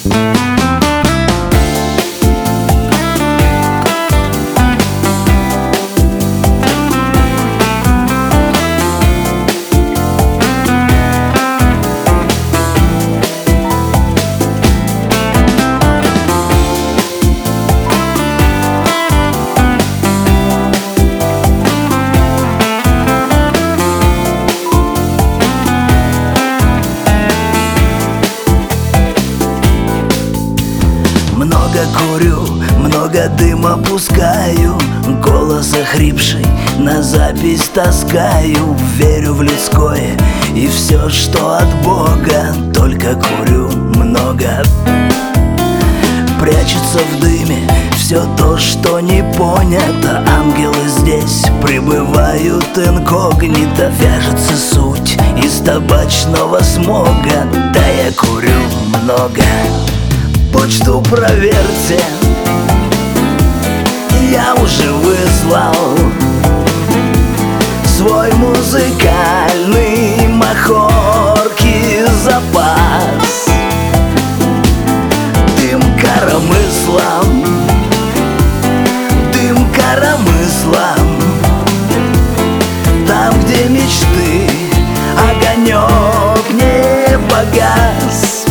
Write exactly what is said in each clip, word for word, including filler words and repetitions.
Много курю, много дыма пускаю, голос охрипший на запись таскаю. Верю в людское и все, что от Бога, только курю много. Прячется в дыме все то, что не понято. Ангелы здесь пребывают инкогнито. Вяжется суть из табачного смога. Да я курю много. Почту проверьте, я уже выслал свой музыкальный махорки запас. Дым коромыслом, дым коромыслом, там, где мечты огонек не погас.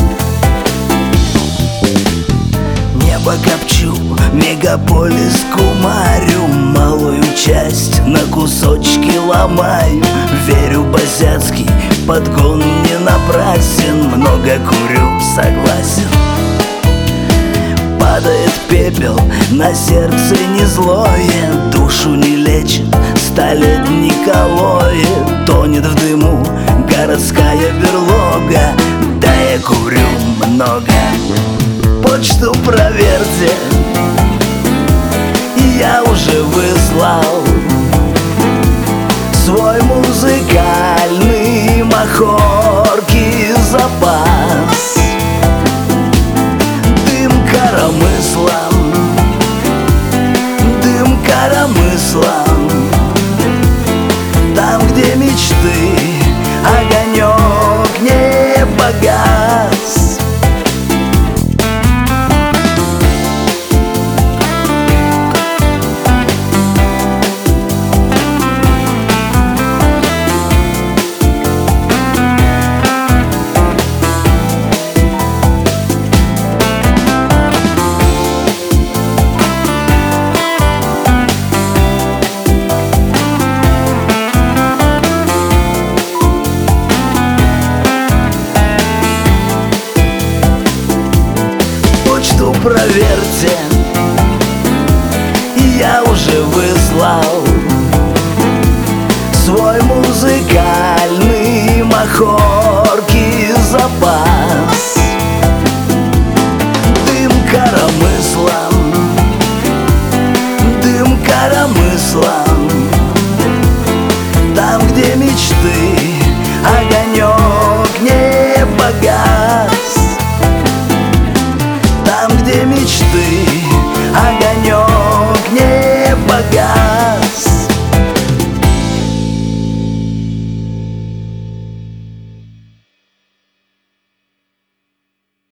Небо копчу, мегаполис кумарю, малую часть на кусочки ломаю. Верю, базяцкий подгон не напрасен, много курю, согласен. Падает пепел, на сердце не злое, душу не лечит, столетний колоет. Тонет в дыму городская берлога, да я курю много. Почту проверьте, я уже выслал свой музыкальный махорки запас. Дым коромыслом, дым коромыслом, там, где мечты огонек не погас. Проверьте, я уже выслал свой музыкальный махор.